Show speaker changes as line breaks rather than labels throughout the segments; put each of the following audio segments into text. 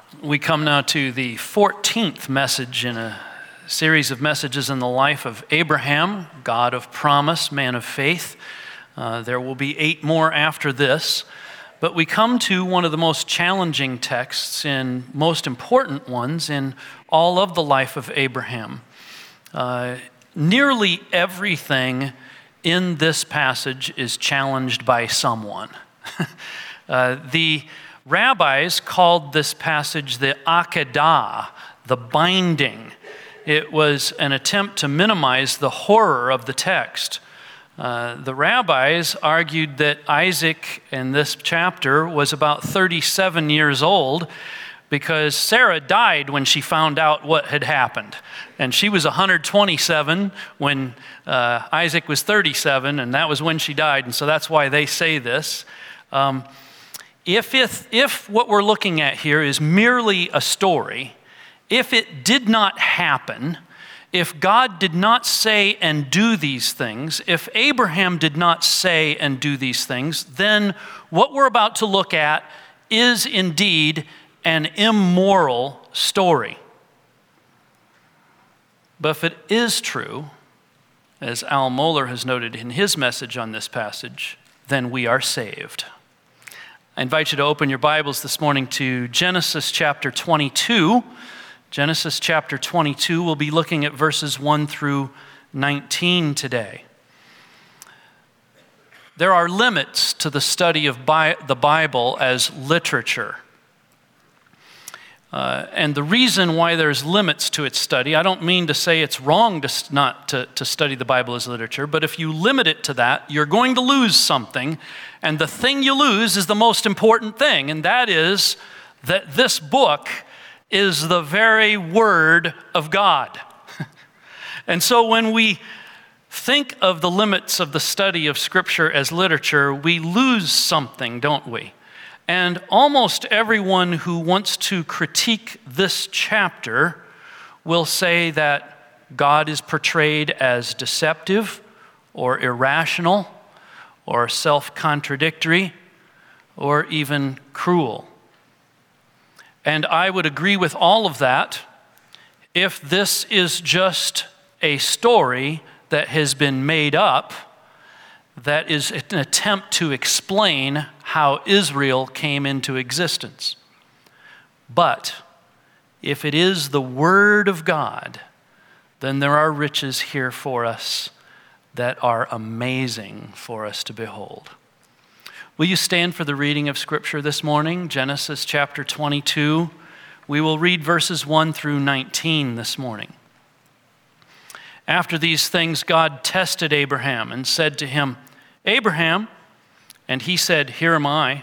We come now to the 14th message in a series of messages in the life of Abraham, God of promise, man of faith. There will be 8 more after this, but we come to one of the most challenging texts and most important ones in all of the life of Abraham. Nearly everything in this passage is challenged by someone. The rabbis called this passage the Akedah, the binding. It was an attempt to minimize the horror of the text. The rabbis argued that Isaac in this chapter was about 37 years old because Sarah died when she found out what had happened. And she was 127 when Isaac was 37, and that was when she died, and so that's why they say this. If what we're looking at here is merely a story, if it did not happen, if God did not say and do these things, if Abraham did not say and do these things, then what we're about to look at is indeed an immoral story. But if it is true, as Al Mohler has noted in his message on this passage, then we are saved. I invite you to open your Bibles this morning to Genesis chapter 22. Genesis chapter 22, we'll be looking at verses 1 through 19 today. There are limits to the study of the Bible as literature. And the reason why there's limits to its study, I don't mean to say it's wrong to study the Bible as literature, but if you limit it to that, you're going to lose something, and the thing you lose is the most important thing, and that is that this book is the very Word of God. And so when we think of the limits of the study of Scripture as literature, we lose something, don't we? And almost everyone who wants to critique this chapter will say that God is portrayed as deceptive or irrational or self-contradictory or even cruel. And I would agree with all of that if this is just a story that has been made up that is an attempt to explain how Israel came into existence. But if it is the Word of God, then there are riches here for us that are amazing for us to behold. Will you stand for the reading of Scripture this morning? Genesis chapter 22. We will read verses 1 through 19 this morning. After these things, God tested Abraham and said to him, "Abraham," and he said, "Here am I."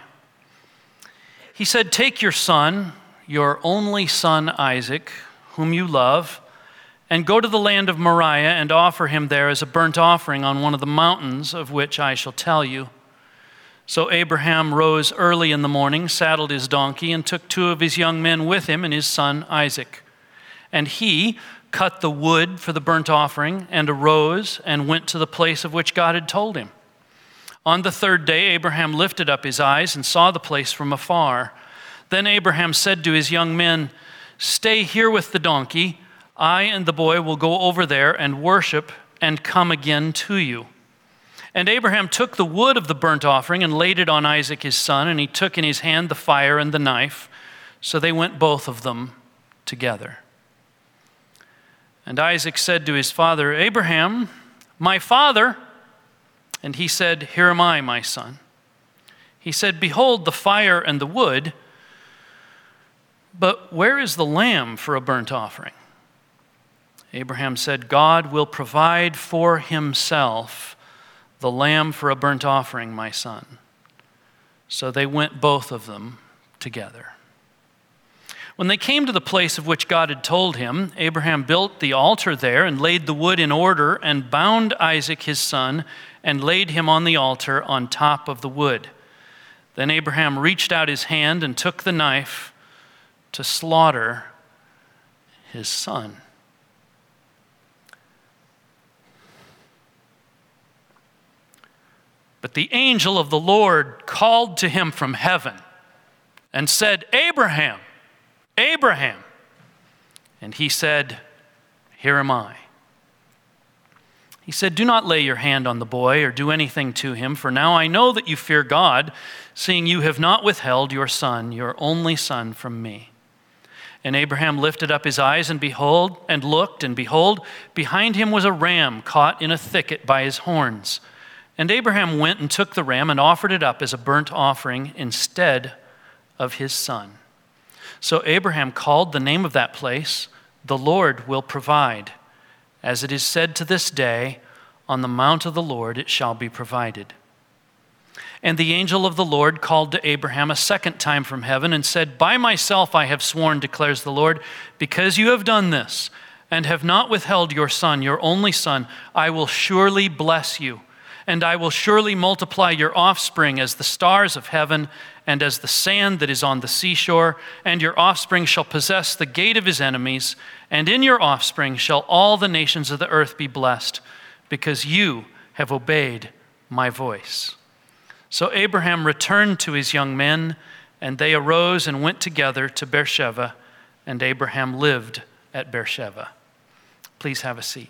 He said, "Take your son, your only son Isaac, whom you love, and go to the land of Moriah and offer him there as a burnt offering on one of the mountains of which I shall tell you." So Abraham rose early in the morning, saddled his donkey, and took 2 of his young men with him and his son Isaac. And he cut the wood for the burnt offering and arose and went to the place of which God had told him. On the 3rd day, Abraham lifted up his eyes and saw the place from afar. Then Abraham said to his young men, "Stay here with the donkey. I and the boy will go over there and worship and come again to you." And Abraham took the wood of the burnt offering and laid it on Isaac his son, and he took in his hand the fire and the knife. So they went both of them together. And Isaac said to his father, "Abraham, my father." And he said, "Here am I, my son." He said, "Behold the fire and the wood, but where is the lamb for a burnt offering?" Abraham said, "God will provide for himself the lamb for a burnt offering, my son." So they went both of them together. When they came to the place of which God had told him, Abraham built the altar there and laid the wood in order and bound Isaac his son and laid him on the altar on top of the wood. Then Abraham reached out his hand and took the knife to slaughter his son. But the angel of the Lord called to him from heaven and said, "Abraham, Abraham. And he said, Here am I. He said, Do not lay your hand on the boy or do anything to him, for now I know that you fear God, seeing you have not withheld your son, your only son, from me. And Abraham lifted up his eyes and looked, and behold, behind him was a ram caught in a thicket by his horns. And Abraham went and took the ram and offered it up as a burnt offering instead of his son. So Abraham called the name of that place, The Lord Will Provide. As it is said to this day, On the mount of the Lord it shall be provided. And the angel of the Lord called to Abraham a second time from heaven and said, By myself I have sworn, declares the Lord, because you have done this and have not withheld your son, your only son, I will surely bless you, and I will surely multiply your offspring as the stars of heaven and as the sand that is on the seashore, and your offspring shall possess the gate of his enemies, and in your offspring shall all the nations of the earth be blessed, because you have obeyed my voice. So Abraham returned to his young men, and they arose and went together to Beersheba, and Abraham lived at Beersheba. Please have a seat.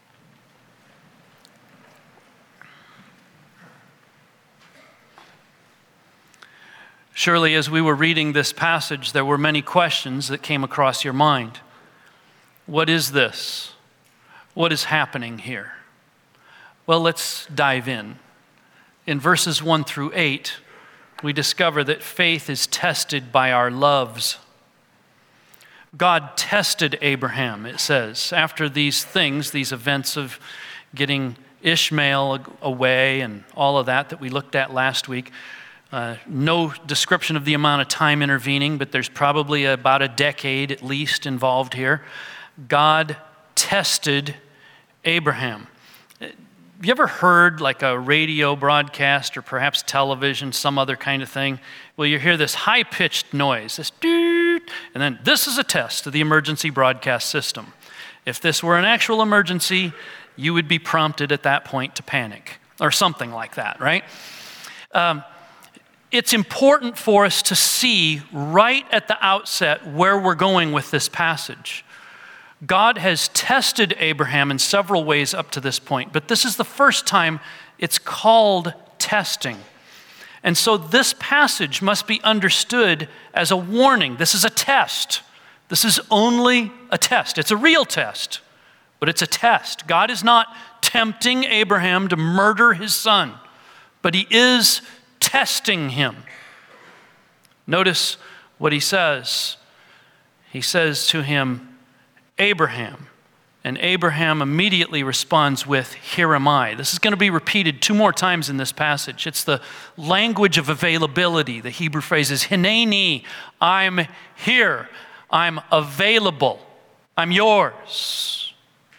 Surely, as we were reading this passage, there were many questions that came across your mind. What is this? What is happening here? Well, let's dive in. In verses 1 through 8, we discover that faith is tested by our loves. God tested Abraham, it says, after these things, these events of getting Ishmael away and all of that we looked at last week. No description of the amount of time intervening, but there's probably about a decade at least involved here. God tested Abraham. Have you ever heard like a radio broadcast or perhaps television, some other kind of thing? Well, you hear this high-pitched noise, this doot, and then this is a test of the emergency broadcast system. If this were an actual emergency, you would be prompted at that point to panic or something like that, right? It's important for us to see right at the outset where we're going with this passage. God has tested Abraham in several ways up to this point, but this is the first time it's called testing. And so this passage must be understood as a warning. This is a test. This is only a test. It's a real test, but it's a test. God is not tempting Abraham to murder his son, but he is testing him. Notice what he says. He says to him, Abraham. And Abraham immediately responds with, Here am I. This is going to be repeated 2 more times in this passage. It's the language of availability. The Hebrew phrase is hineni. I'm here. I'm available. I'm yours.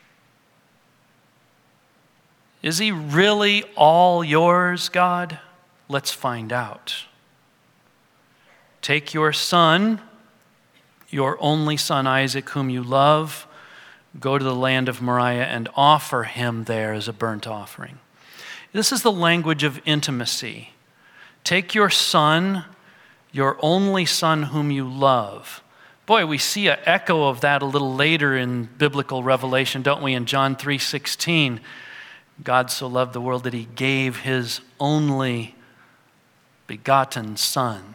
Is he really all yours, God? Let's find out. Take your son, your only son Isaac, whom you love, go to the land of Moriah and offer him there as a burnt offering. This is the language of intimacy. Take your son, your only son whom you love. Boy, we see an echo of that a little later in biblical revelation, don't we? In John 3:16, God so loved the world that he gave his only begotten son.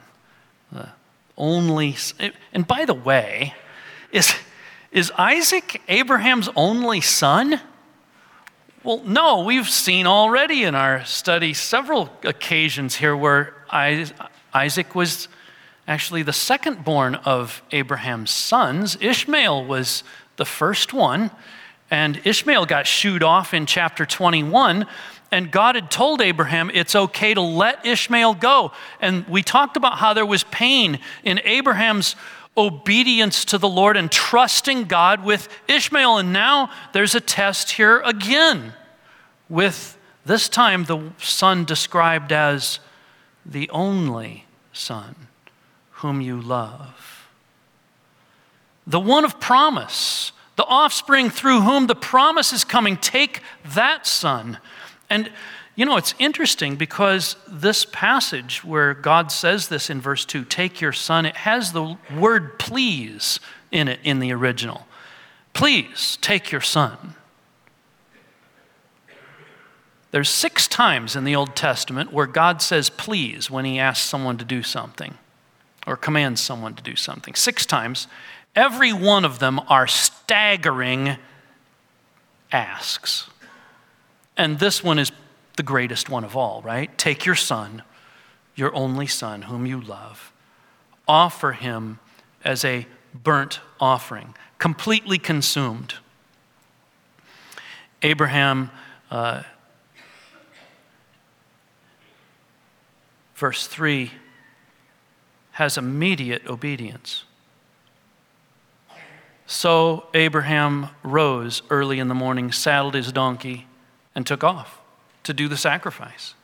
And by the way, is Isaac Abraham's only son? Well, no, we've seen already in our study several occasions here where Isaac was actually the second born of Abraham's sons. Ishmael was the first one, and Ishmael got shooed off in chapter 21, and God had told Abraham it's okay to let Ishmael go. And we talked about how there was pain in Abraham's obedience to the Lord and trusting God with Ishmael. And now there's a test here again with this time the son described as the only son whom you love. The one of promise, the offspring through whom the promise is coming. Take that son. And You know, it's interesting because this passage where God says this in verse 2, take your son, it has the word please in it in the original. Please take your son. There's 6 times in the Old Testament where God says please when he asks someone to do something or commands someone to do something. 6 times. Every one of them are staggering asks. And this one is the greatest one of all, right? Take your son, your only son, whom you love. Offer him as a burnt offering, completely consumed. Abraham, verse 3, has immediate obedience. So Abraham rose early in the morning, saddled his donkey, and took off to do the sacrifice.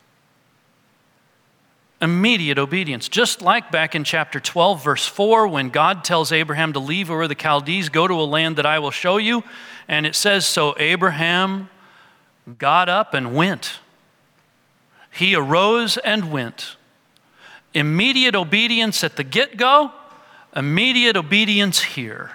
Immediate obedience. Just like back in chapter 12, verse 4, when God tells Abraham to leave Ur of the Chaldees, go to a land that I will show you. And it says, so Abraham got up and went. He arose and went. Immediate obedience at the get-go, immediate obedience here.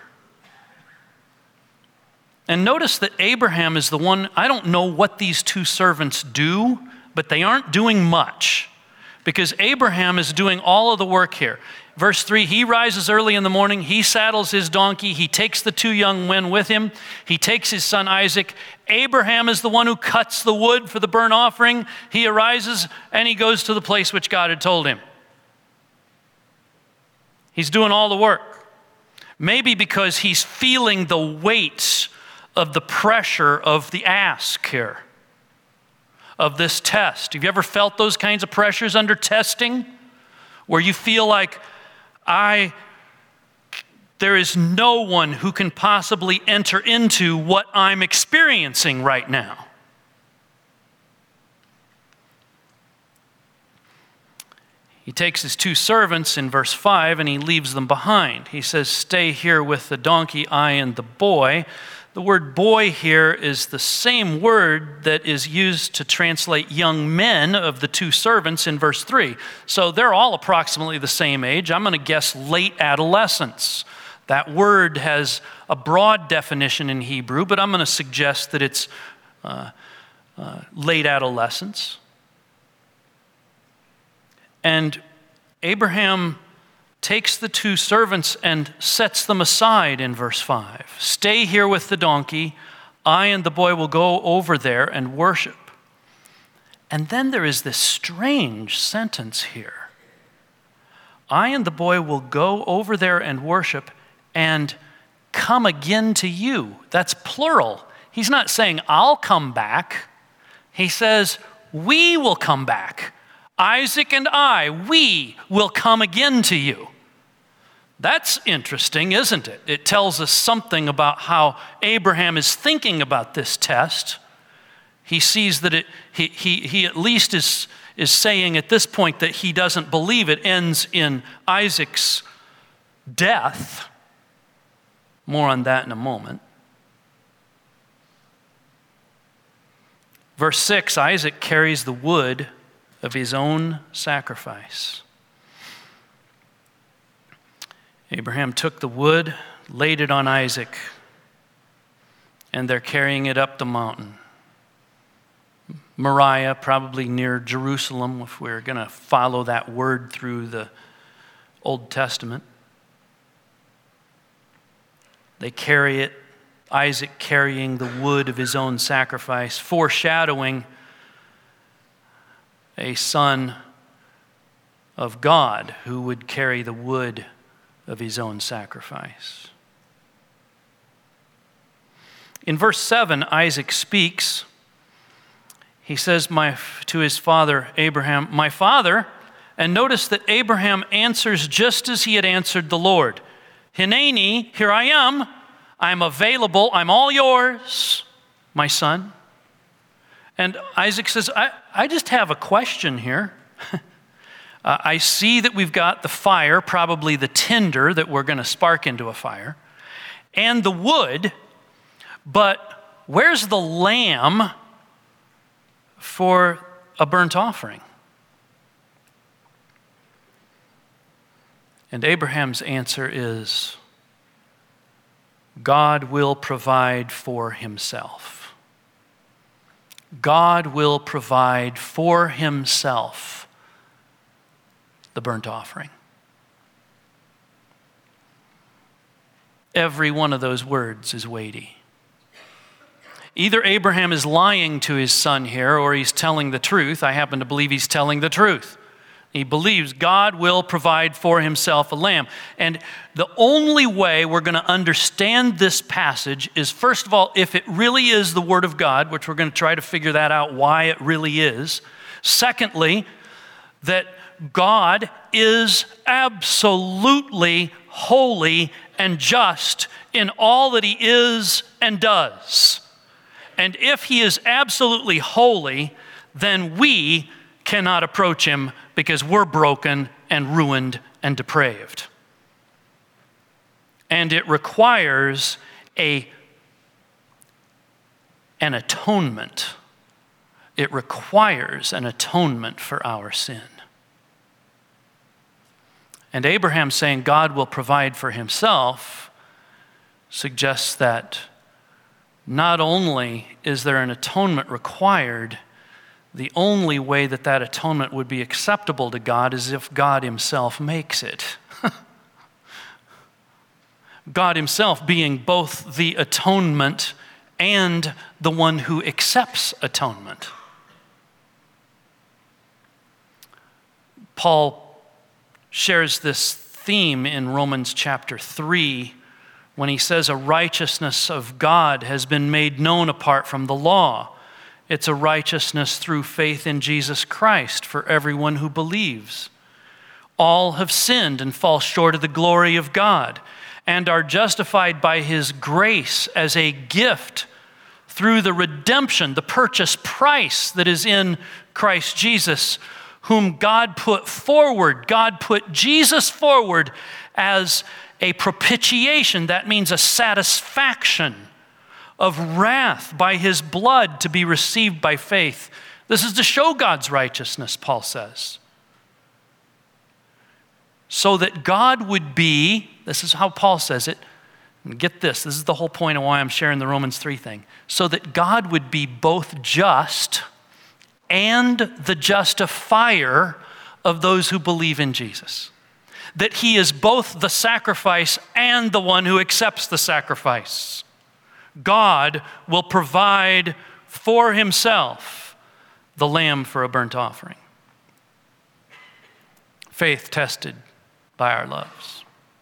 And notice that Abraham is the one, I don't know what these 2 servants do, but they aren't doing much because Abraham is doing all of the work here. Verse 3, he rises early in the morning, he saddles his donkey, he takes the 2 young men with him, he takes his son Isaac. Abraham is the one who cuts the wood for the burnt offering. He arises and he goes to the place which God had told him. He's doing all the work. Maybe because he's feeling the weight of the pressure of the ask here, of this test. Have you ever felt those kinds of pressures under testing? Where you feel like, there is no one who can possibly enter into what I'm experiencing right now. He takes his 2 servants in verse 5 and he leaves them behind. He says, stay here with the donkey, I and the boy. The word boy here is the same word that is used to translate young men of the 2 servants in verse 3. So they're all approximately the same age. I'm going to guess late adolescence. That word has a broad definition in Hebrew, but I'm going to suggest that it's late adolescence. And Abraham takes the 2 servants and sets them aside in verse 5. Stay here with the donkey. I and the boy will go over there and worship. And then there is this strange sentence here. I and the boy will go over there and worship and come again to you. That's plural. He's not saying I'll come back. He says we will come back. Isaac and I, we will come again to you. That's interesting, isn't it? It tells us something about how Abraham is thinking about this test. He sees that he at least is saying at this point that he doesn't believe it ends in Isaac's death. More on that in a moment. Verse 6, Isaac carries the wood of his own sacrifice. Abraham took the wood, laid it on Isaac, and they're carrying it up the mountain. Moriah, probably near Jerusalem, if we're going to follow that word through the Old Testament. They carry it, Isaac carrying the wood of his own sacrifice, foreshadowing a son of God who would carry the wood of his own sacrifice. In verse 7, Isaac speaks. He says to his father Abraham, my father, and notice that Abraham answers just as he had answered the Lord. Hineni, here I am, I'm available, I'm all yours, my son. And Isaac says, I just have a question here. I see that we've got the fire, probably the tinder that we're going to spark into a fire, and the wood, but where's the lamb for a burnt offering? And Abraham's answer is, God will provide for himself. God will provide for himself the burnt offering. Every one of those words is weighty. Either Abraham is lying to his son here, or he's telling the truth. I happen to believe he's telling the truth. He believes God will provide for himself a lamb. And the only way we're going to understand this passage is, first of all, if it really is the Word of God, which we're going to try to figure that out, why it really is. Secondly, that God is absolutely holy and just in all that he is and does. And if he is absolutely holy, then we cannot approach him because we're broken and ruined and depraved. And it requires an atonement. It requires an atonement for our sin. And Abraham saying God will provide for himself suggests that not only is there an atonement required, the only way that that atonement would be acceptable to God is if God himself makes it. God himself being both the atonement and the one who accepts atonement. Paul shares this theme in Romans chapter 3 when he says a righteousness of God has been made known apart from the law. It's a righteousness through faith in Jesus Christ for everyone who believes. All have sinned and fall short of the glory of God and are justified by his grace as a gift through the redemption, the purchase price that is in Christ Jesus, whom God put forward. God put Jesus forward as a propitiation. That means a satisfaction of wrath by his blood to be received by faith. This is to show God's righteousness, Paul says. So that God would be, this is how Paul says it, and get this is the whole point of why I'm sharing the Romans 3 thing, so that God would be both just and the justifier of those who believe in Jesus. That he is both the sacrifice and the one who accepts the sacrifice. God will provide for himself the lamb for a burnt offering. Faith tested by our loves.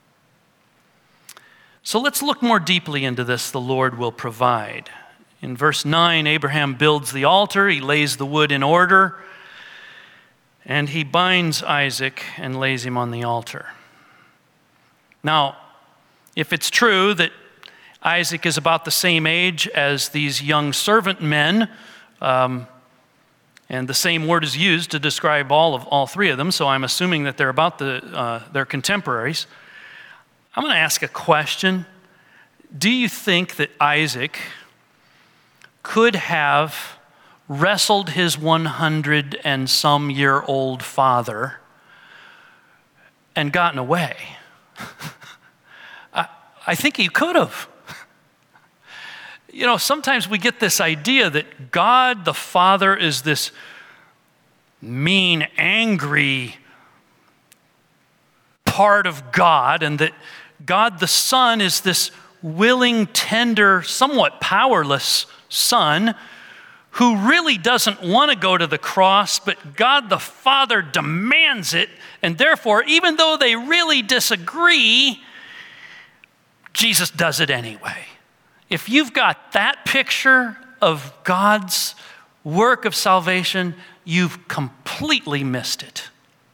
So let's look more deeply into this, the Lord will provide. In verse 9, Abraham builds the altar, he lays the wood in order, and he binds Isaac and lays him on the altar. Now, if it's true that Isaac is about the same age as these young servant men, and the same word is used to describe all three of them, so I'm assuming that they're about their contemporaries. I'm going to ask a question. Do you think that Isaac could have wrestled his 100 and some year old father and gotten away? I think he could have. You know, sometimes we get this idea that God the Father is this mean, angry part of God, and that God the Son is this willing, tender, somewhat powerless Son who really doesn't want to go to the cross, but God the Father demands it, and therefore, even though they really disagree, Jesus does it anyway. If you've got that picture of God's work of salvation, you've completely missed it.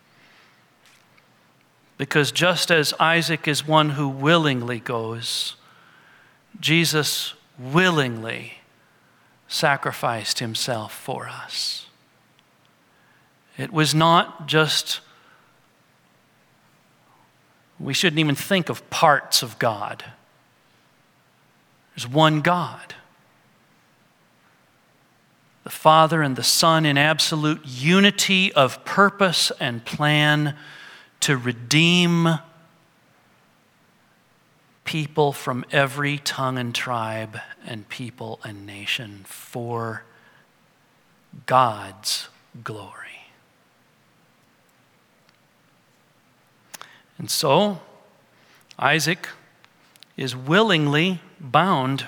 Because just as Isaac is one who willingly goes, Jesus willingly sacrificed himself for us. It was not just, we shouldn't even think of parts of God. There's one God. the Father and the Son in absolute unity of purpose and plan to redeem people from every tongue and tribe and people and nation for God's glory. And so, Isaac is willingly bound.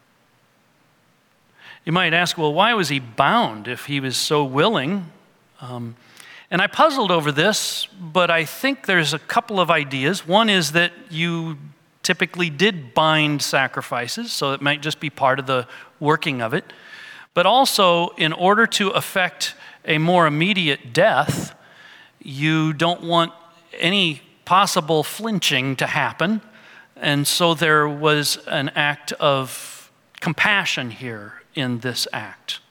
You might ask, well, why was he bound if he was so willing? And I puzzled over this, but I think there's a couple of ideas. One is that you typically did bind sacrifices, so it might just be part of the working of it. But also, in order to effect a more immediate death, you don't want any possible flinching to happen. And so there was an act of compassion here in this act.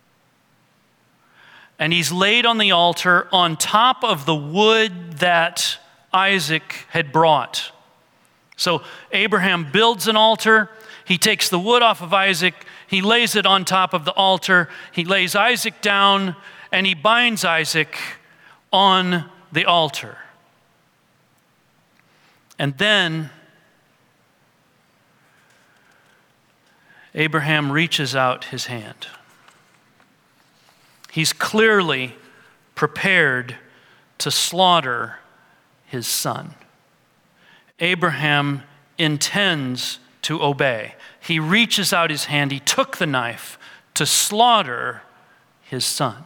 And he's laid on the altar on top of the wood that Isaac had brought. So Abraham builds an altar. He takes the wood off of Isaac. He lays it on top of the altar. He lays Isaac down, and he binds Isaac on the altar. And then Abraham reaches out his hand. He's clearly prepared to slaughter his son. Abraham intends to obey. He reaches out his hand. He took the knife to slaughter his son.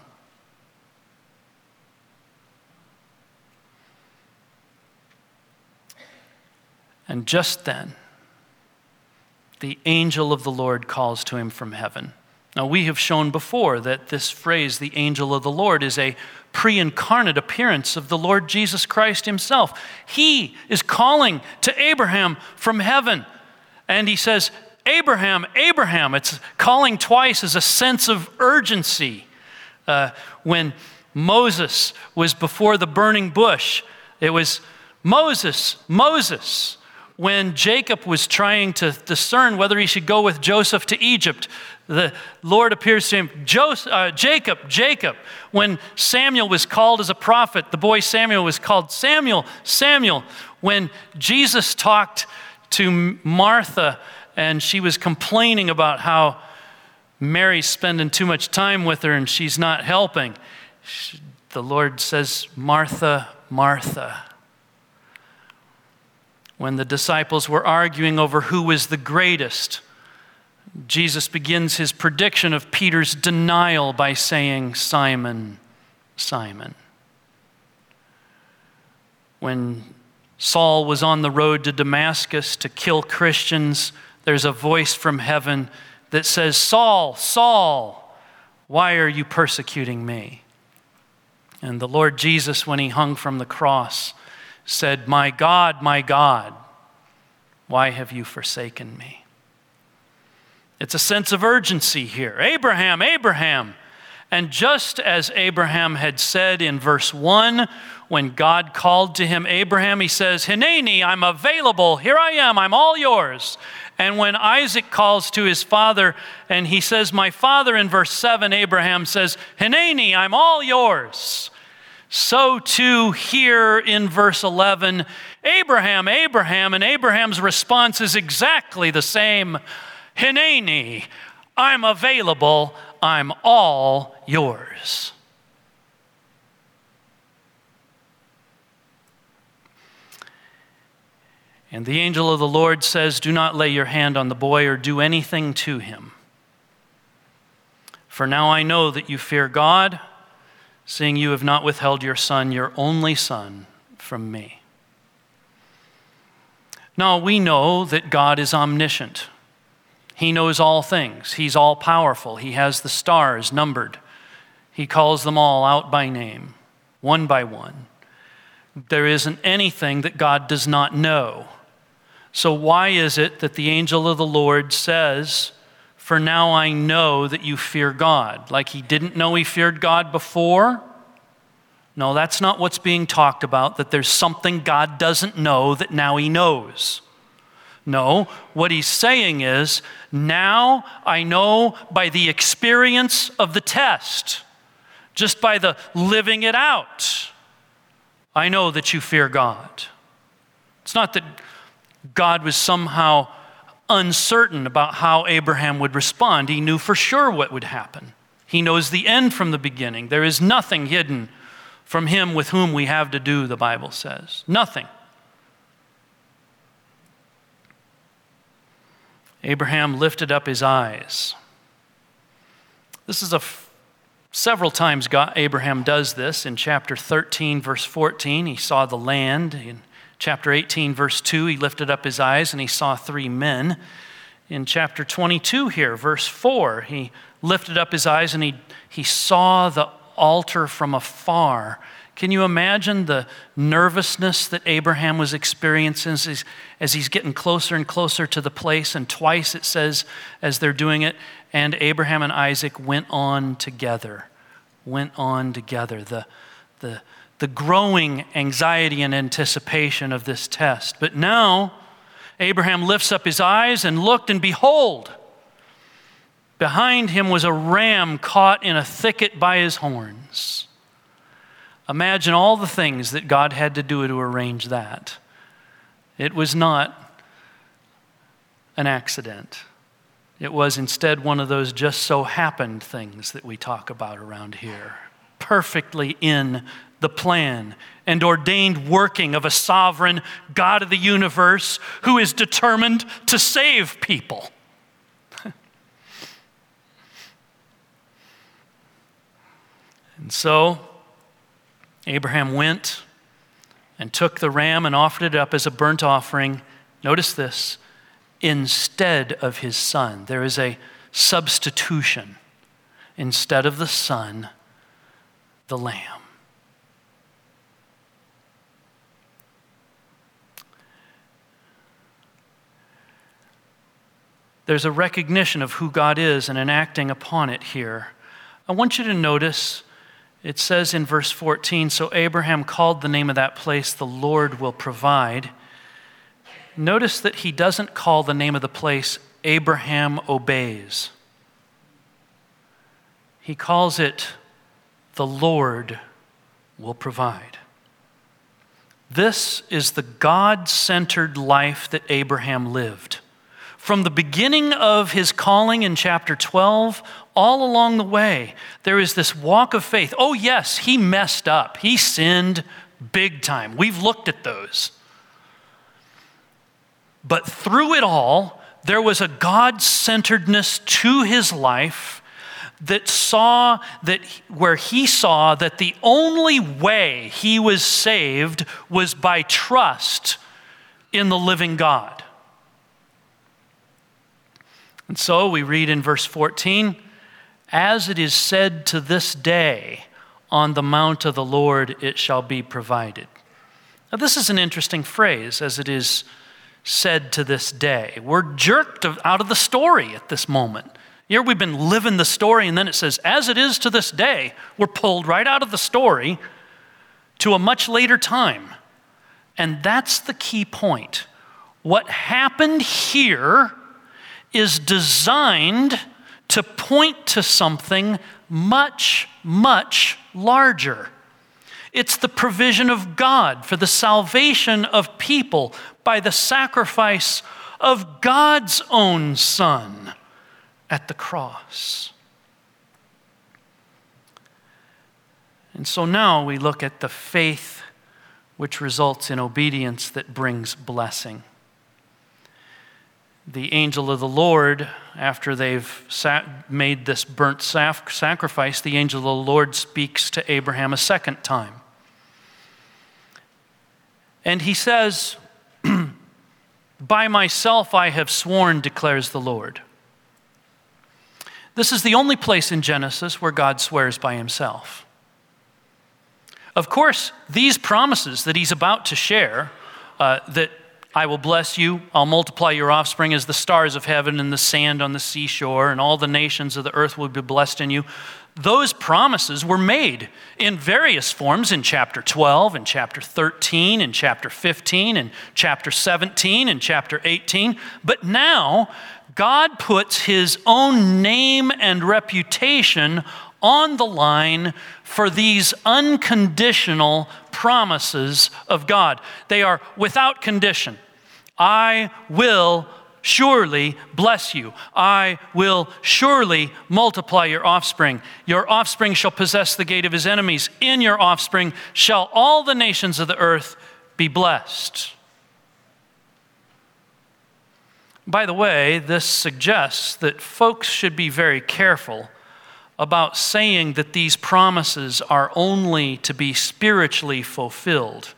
And just then, the angel of the Lord calls to him from heaven. Now, we have shown before that this phrase, the angel of the Lord, is a pre-incarnate appearance of the Lord Jesus Christ himself. He is calling to Abraham from heaven. And he says, Abraham, Abraham. It's calling twice as a sense of urgency. When Moses was before the burning bush, it was, Moses, Moses. When Jacob was trying to discern whether he should go with Joseph to Egypt, the Lord appears to him, Jacob, Jacob. When Samuel was called as a prophet, the boy Samuel was called Samuel, Samuel. When Jesus talked to Martha and she was complaining about how Mary's spending too much time with her and she's not helping, the Lord says, Martha, Martha. When the disciples were arguing over who was the greatest, Jesus begins his prediction of Peter's denial by saying, Simon, Simon. When Saul was on the road to Damascus to kill Christians, there's a voice from heaven that says, Saul, Saul, why are you persecuting me? And the Lord Jesus, when he hung from the cross, said, my God, why have you forsaken me? It's a sense of urgency here. Abraham, Abraham. And just as Abraham had said in verse 1, when God called to him, Abraham, he says, Hineni, I'm available. Here I am. I'm all yours. And when Isaac calls to his father and he says, my father, in verse 7, Abraham says, Hineni, I'm all yours. So too here in verse 11, Abraham, Abraham, and Abraham's response is exactly the same. Hineni, I'm available, I'm all yours. And the angel of the Lord says, do not lay your hand on the boy or do anything to him. For now I know that you fear God, seeing you have not withheld your son, your only son, from me. Now we know that God is omniscient. He knows all things. He's all powerful. He has the stars numbered. He calls them all out by name, one by one. There isn't anything that God does not know. So why is it that the angel of the Lord says, for now I know that you fear God? Like he didn't know he feared God before? No, that's not what's being talked about, that there's something God doesn't know that now he knows. No, what he's saying is, now I know by the experience of the test, just by the living it out, I know that you fear God. It's not that God was somehow uncertain about how Abraham would respond. He knew for sure what would happen. He knows the end from the beginning. There is nothing hidden from him with whom we have to do, the Bible says. Nothing. Abraham lifted up his eyes. This is several times Abraham does this. In chapter 13, verse 14, he saw the land. In chapter 18, verse 2, he lifted up his eyes and he saw 3 men. In chapter 22 here, verse 4, he lifted up his eyes and he saw the altar from afar. Can you imagine the nervousness that Abraham was experiencing as he's getting closer and closer to the place? And twice it says, as they're doing it, and Abraham and Isaac went on together. Went on together. The growing anxiety and anticipation of this test. But now, Abraham lifts up his eyes and looked, and behold, behind him was a ram caught in a thicket by his horns. Imagine all the things that God had to do to arrange that. It was not an accident. It was instead one of those just so happened things that we talk about around here. Perfectly in the plan and ordained working of a sovereign God of the universe who is determined to save people. And so, Abraham went and took the ram and offered it up as a burnt offering. Notice this, instead of his son. There is a substitution. Instead of the son, the lamb. There's a recognition of who God is and an acting upon it here. I want you to notice, it says in verse 14, so Abraham called the name of that place, the Lord will provide. Notice that he doesn't call the name of the place, Abraham obeys. He calls it, the Lord will provide. This is the God-centered life that Abraham lived. From the beginning of his calling in chapter 12, all along the way, there is this walk of faith. Oh yes, he messed up. He sinned big time. We've looked at those. But through it all, there was a God-centeredness to his life where he saw that the only way he was saved was by trust in the living God. And so we read in verse 14, as it is said to this day, on the mount of the Lord it shall be provided. Now this is an interesting phrase, as it is said to this day. We're jerked out of the story at this moment. Here we've been living the story, and then it says, as it is to this day. We're pulled right out of the story to a much later time. And that's the key point. What happened here is designed to point to something much, much larger. It's the provision of God for the salvation of people by the sacrifice of God's own Son at the cross. And so now we look at the faith which results in obedience that brings blessing. The angel of the Lord, after they've made this burnt sacrifice, the angel of the Lord speaks to Abraham a second time. And he says, by myself I have sworn, declares the Lord. This is the only place in Genesis where God swears by himself. Of course, these promises that he's about to share, that I will bless you, I'll multiply your offspring as the stars of heaven and the sand on the seashore, and all the nations of the earth will be blessed in you. Those promises were made in various forms in chapter 12, in chapter 13, in chapter 15, in chapter 17, in chapter 18. But now, God puts his own name and reputation on the line for these unconditional promises of God. They are without condition. I will surely bless you. I will surely multiply your offspring. Your offspring shall possess the gate of his enemies. In your offspring shall all the nations of the earth be blessed. By the way, this suggests that folks should be very careful about saying that these promises are only to be spiritually fulfilled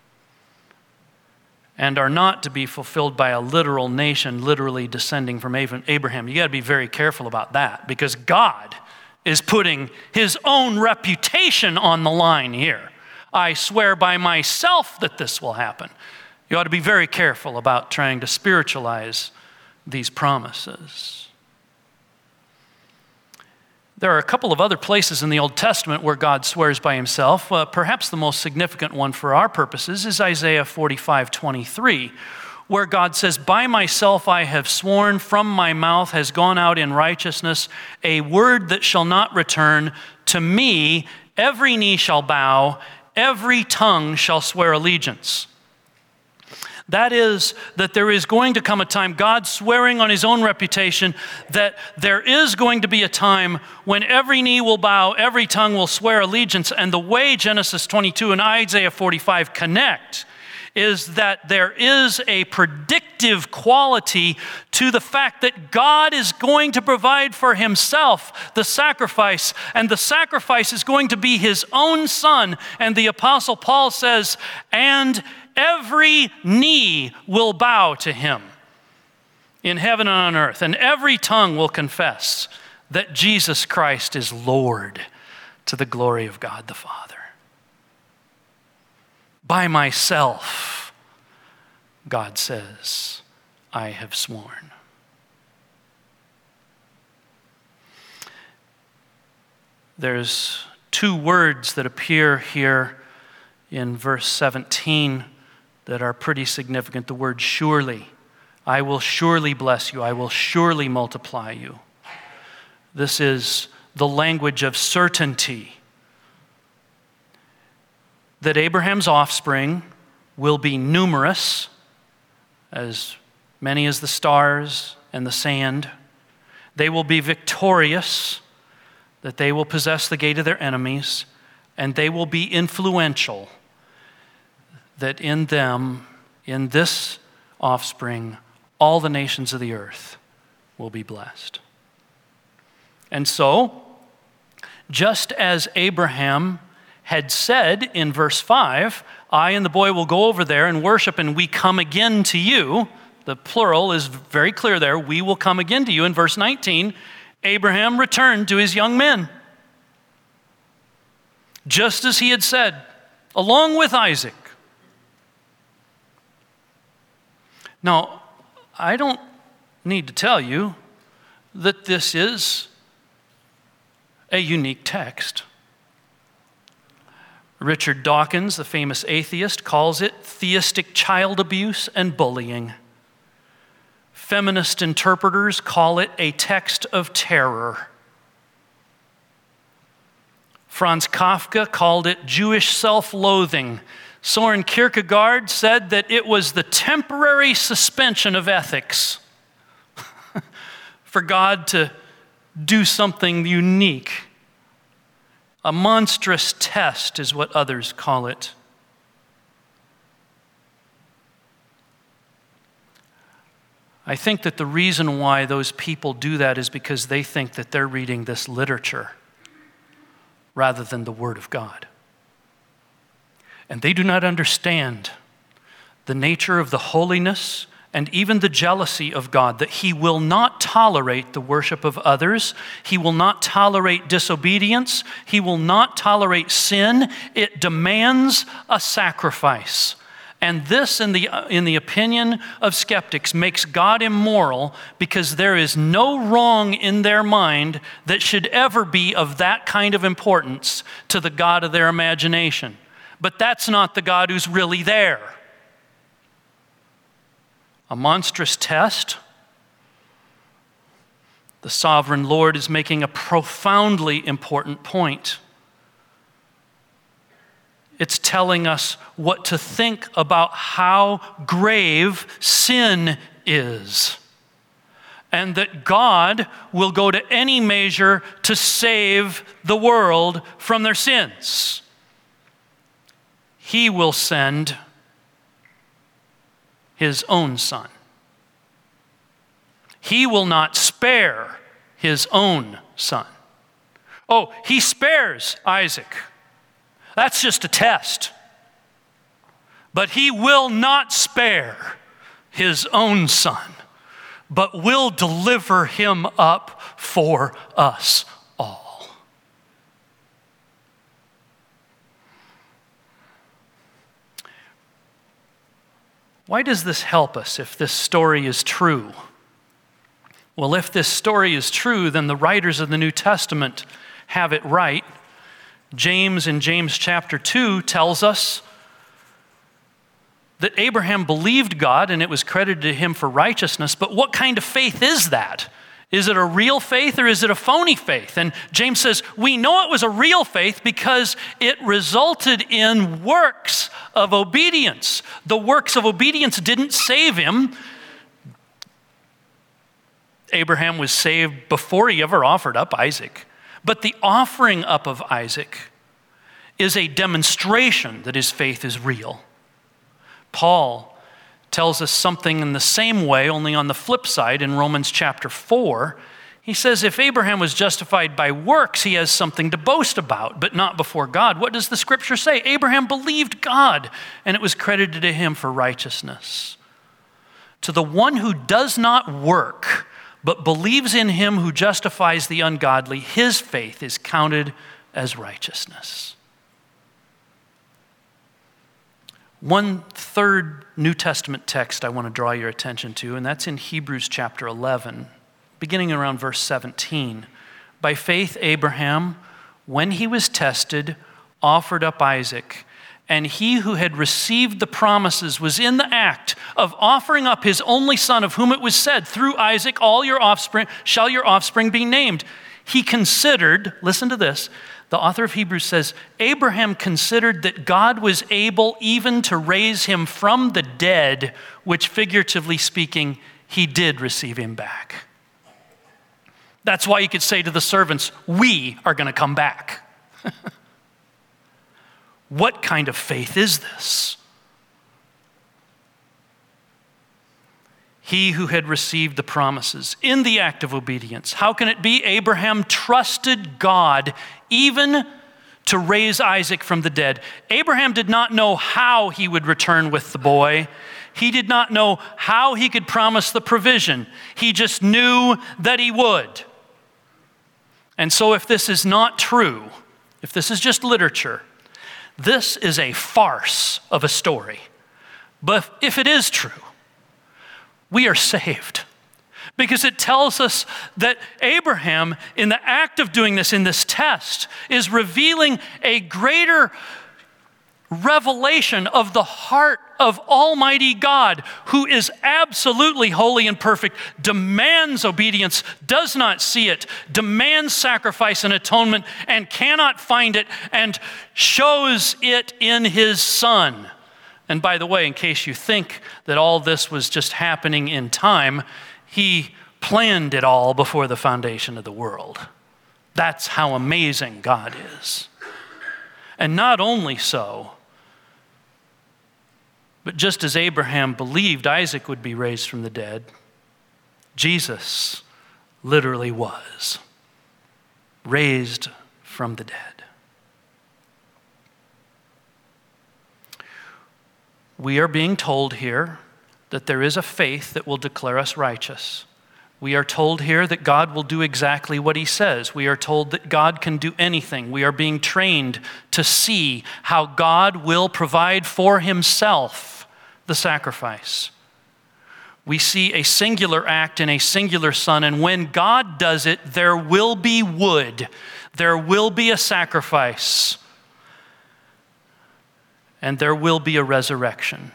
and are not to be fulfilled by a literal nation literally descending from Abraham. You got to be very careful about that, because God is putting his own reputation on the line here. I swear by myself that this will happen. You ought to be very careful about trying to spiritualize these promises. There are a couple of other places in the Old Testament where God swears by himself. Perhaps the most significant one for our purposes is Isaiah 45:23, where God says, "By myself I have sworn, from my mouth has gone out in righteousness a word that shall not return. To me every knee shall bow, every tongue shall swear allegiance." That is, that there is going to come a time, God swearing on his own reputation, that there is going to be a time when every knee will bow, every tongue will swear allegiance. And the way Genesis 22 and Isaiah 45 connect is that there is a predictive quality to the fact that God is going to provide for himself the sacrifice, and the sacrifice is going to be his own Son. And the Apostle Paul says, and every knee will bow to him in heaven and on earth, and every tongue will confess that Jesus Christ is Lord, to the glory of God the Father. By myself, God says, I have sworn. There's two words that appear here in verse 17 that are pretty significant. The word surely. I will surely bless you. I will surely multiply you. This is the language of certainty. That Abraham's offspring will be numerous, as many as the stars and the sand. They will be victorious, that they will possess the gate of their enemies, and they will be influential, that in them, in this offspring, all the nations of the earth will be blessed. And so, just as Abraham had said in verse 5, I and the boy will go over there and worship, and we come again to you. The plural is very clear there. We will come again to you. In verse 19, Abraham returned to his young men, just as he had said, along with Isaac. Now, I don't need to tell you that this is a unique text. Richard Dawkins, the famous atheist, calls it theistic child abuse and bullying. Feminist interpreters call it a text of terror. Franz Kafka called it Jewish self-loathing. Soren Kierkegaard said that it was the temporary suspension of ethics for God to do something unique. A monstrous test is what others call it. I think that the reason why those people do that is because they think that they're reading this literature rather than the Word of God. And they do not understand the nature of the holiness and even the jealousy of God, that He will not tolerate the worship of others. He will not tolerate disobedience. He will not tolerate sin. It demands a sacrifice. And this, in the opinion of skeptics, makes God immoral because there is no wrong in their mind that should ever be of that kind of importance to the God of their imagination. But that's not the God who's really there. A monstrous test? The sovereign Lord is making a profoundly important point. It's telling us what to think about how grave sin is, and that God will go to any measure to save the world from their sins. He will send his own Son. He will not spare his own Son. Oh, he spares Isaac. That's just a test. But he will not spare his own Son, but will deliver him up for us all. Why does this help us if this story is true? Well, if this story is true, then the writers of the New Testament have it right. James in James chapter 2 tells us that Abraham believed God and it was credited to him for righteousness. But what kind of faith is that? Is it a real faith or is it a phony faith? And James says, we know it was a real faith because it resulted in works of obedience. The works of obedience didn't save him. Abraham was saved before he ever offered up Isaac. But the offering up of Isaac is a demonstration that his faith is real. Paul tells us something in the same way, only on the flip side in Romans chapter 4. He says, if Abraham was justified by works, he has something to boast about, but not before God. What does the scripture say? Abraham believed God, and it was credited to him for righteousness. To the one who does not work, but believes in him who justifies the ungodly, his faith is counted as righteousness. One third New Testament text I want to draw your attention to, and that's in Hebrews chapter 11, beginning around verse 17. By faith, Abraham, when he was tested, offered up Isaac. And he who had received the promises was in the act of offering up his only son, of whom it was said, through Isaac, all your offspring shall your offspring be named. He considered, listen to this, the author of Hebrews says, Abraham considered that God was able even to raise him from the dead, which figuratively speaking, he did receive him back. That's why he could say to the servants, we are going to come back. What kind of faith is this? He who had received the promises in the act of obedience. How can it be? Abraham trusted God even to raise Isaac from the dead. Abraham did not know how he would return with the boy. He did not know how he could promise the provision. He just knew that he would. And so if this is not true, if this is just literature, this is a farce of a story. But if it is true, we are saved. Because it tells us that Abraham, in the act of doing this, in this test, is revealing a greater revelation of the heart of Almighty God, who is absolutely holy and perfect, demands obedience, does not see it, demands sacrifice and atonement, and cannot find it, and shows it in his Son. And by the way, in case you think that all this was just happening in time, he planned it all before the foundation of the world. That's how amazing God is. And not only so, but just as Abraham believed Isaac would be raised from the dead, Jesus literally was raised from the dead. We are being told here that there is a faith that will declare us righteous. We are told here that God will do exactly what he says. We are told that God can do anything. We are being trained to see how God will provide for himself the sacrifice. We see a singular act in a singular son, and when God does it, there will be wood. There will be a sacrifice. And there will be a resurrection.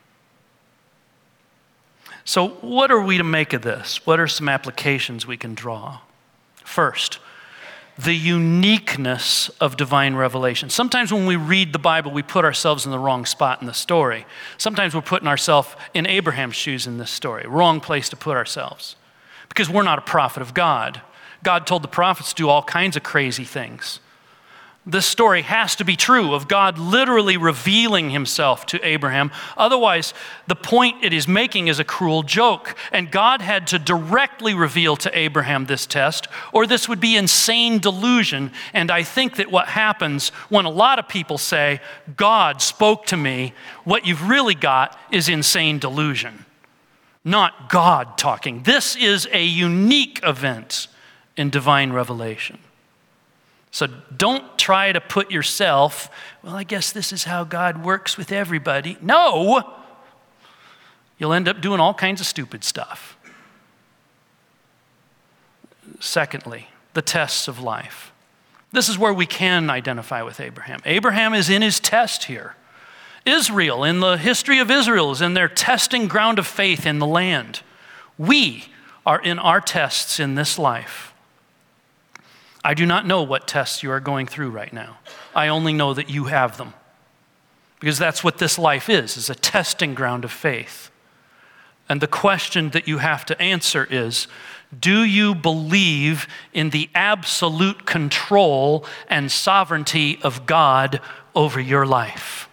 So what are we to make of this? What are some applications we can draw? First, the uniqueness of divine revelation. Sometimes when we read the Bible, we put ourselves in the wrong spot in the story. Sometimes we're putting ourselves in Abraham's shoes in this story. Wrong place to put ourselves. Because we're not a prophet of God. God told the prophets to do all kinds of crazy things. This story has to be true of God literally revealing himself to Abraham. Otherwise, the point it is making is a cruel joke. And God had to directly reveal to Abraham this test, or this would be insane delusion. And I think that what happens when a lot of people say, God spoke to me, what you've really got is insane delusion, not God talking. This is a unique event in divine revelation. So don't try to put yourself, well, I guess this is how God works with everybody. No! You'll end up doing all kinds of stupid stuff. Secondly, the tests of life. This is where we can identify with Abraham. Abraham is in his test here. Israel, in the history of Israel, is in their testing ground of faith in the land. We are in our tests in this life. I do not know what tests you are going through right now. I only know that you have them. Because that's what this life is a testing ground of faith. And the question that you have to answer is, do you believe in the absolute control and sovereignty of God over your life?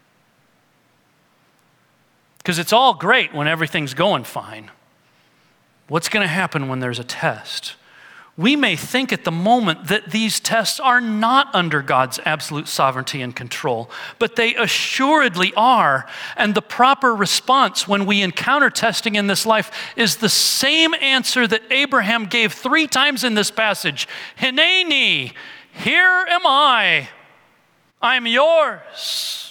Because it's all great when everything's going fine. What's going to happen when there's a test? We may think at the moment that these tests are not under God's absolute sovereignty and control, but they assuredly are. And the proper response when we encounter testing in this life is the same answer that Abraham gave 3 times in this passage. Hineni, here am I. I'm yours.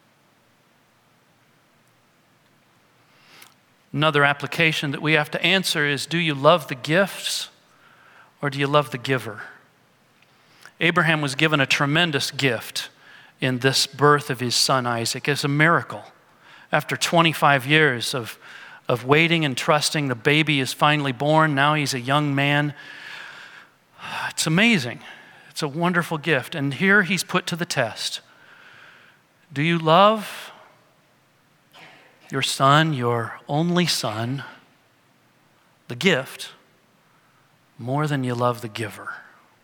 Another application that we have to answer is, do you love the gifts? Or do you love the giver? Abraham was given a tremendous gift in this birth of his son Isaac. It's a miracle. After 25 years of waiting and trusting, the baby is finally born. Now he's a young man. It's amazing. It's a wonderful gift. And here he's put to the test. Do you love your son, your only son, the gift, more than you love the giver?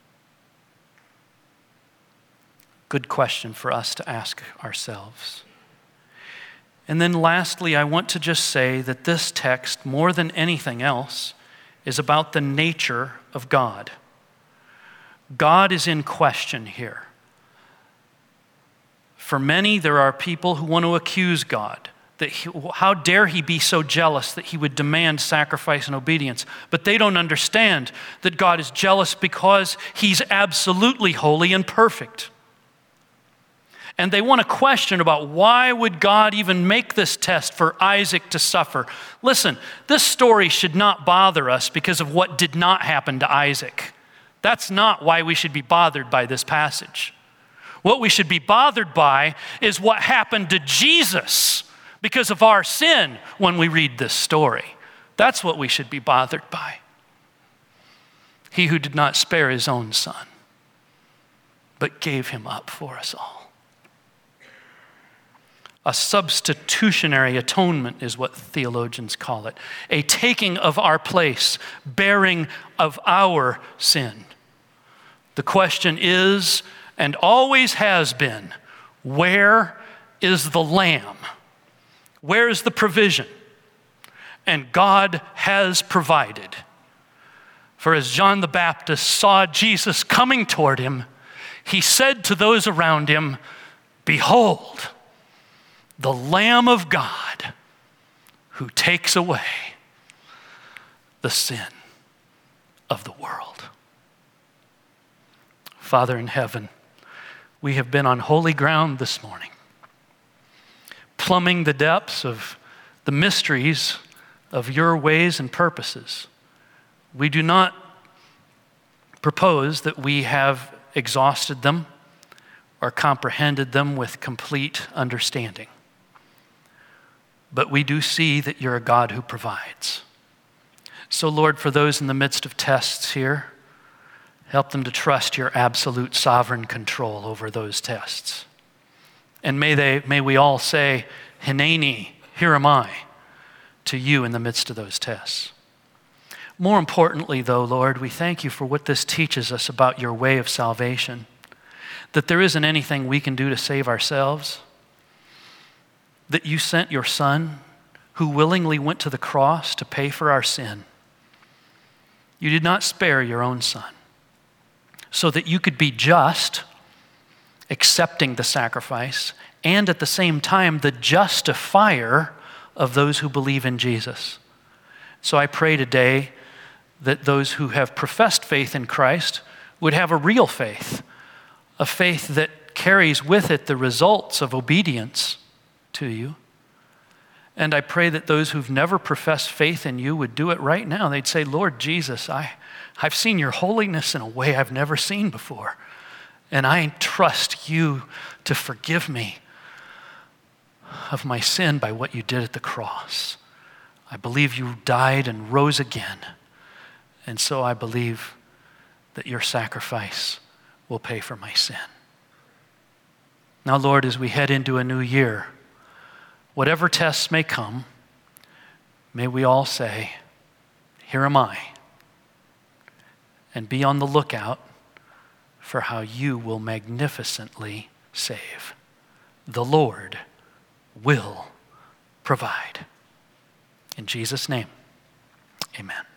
Good question for us to ask ourselves. And then lastly, I want to just say that this text, more than anything else, is about the nature of God. God is in question here. For many, there are people who want to accuse God. How dare he be so jealous that he would demand sacrifice and obedience? But they don't understand that God is jealous because he's absolutely holy and perfect. And they want to question about why would God even make this test for Isaac to suffer? Listen, this story should not bother us because of what did not happen to Isaac. That's not why we should be bothered by this passage. What we should be bothered by is what happened to Jesus because of our sin when we read this story. That's what we should be bothered by. He who did not spare his own son, but gave him up for us all. A substitutionary atonement is what theologians call it. A taking of our place, bearing of our sin. The question is, and always has been, where is the lamb? Where is the provision? And God has provided. For as John the Baptist saw Jesus coming toward him, he said to those around him, "Behold, the Lamb of God who takes away the sin of the world." Father in heaven, we have been on holy ground this morning, plumbing the depths of the mysteries of your ways and purposes. We do not propose that we have exhausted them or comprehended them with complete understanding. But we do see that you're a God who provides. So Lord, for those in the midst of tests here, help them to trust your absolute sovereign control over those tests. And may we all say, Hineni, here am I, to you in the midst of those tests. More importantly, though, Lord, we thank you for what this teaches us about your way of salvation, that there isn't anything we can do to save ourselves, that you sent your Son who willingly went to the cross to pay for our sin. You did not spare your own Son so that you could be just, accepting the sacrifice, and at the same time the justifier of those who believe in Jesus. So I pray today that those who have professed faith in Christ would have a real faith, a faith that carries with it the results of obedience to you. And I pray that those who've never professed faith in you would do it right now. They'd say, Lord Jesus, I've seen your holiness in a way I've never seen before. And I trust you to forgive me of my sin by what you did at the cross. I believe you died and rose again. And so I believe that your sacrifice will pay for my sin. Now, Lord, as we head into a new year, whatever tests may come, may we all say, here am I, and be on the lookout for how you will magnificently save. The Lord will provide. In Jesus' name, amen.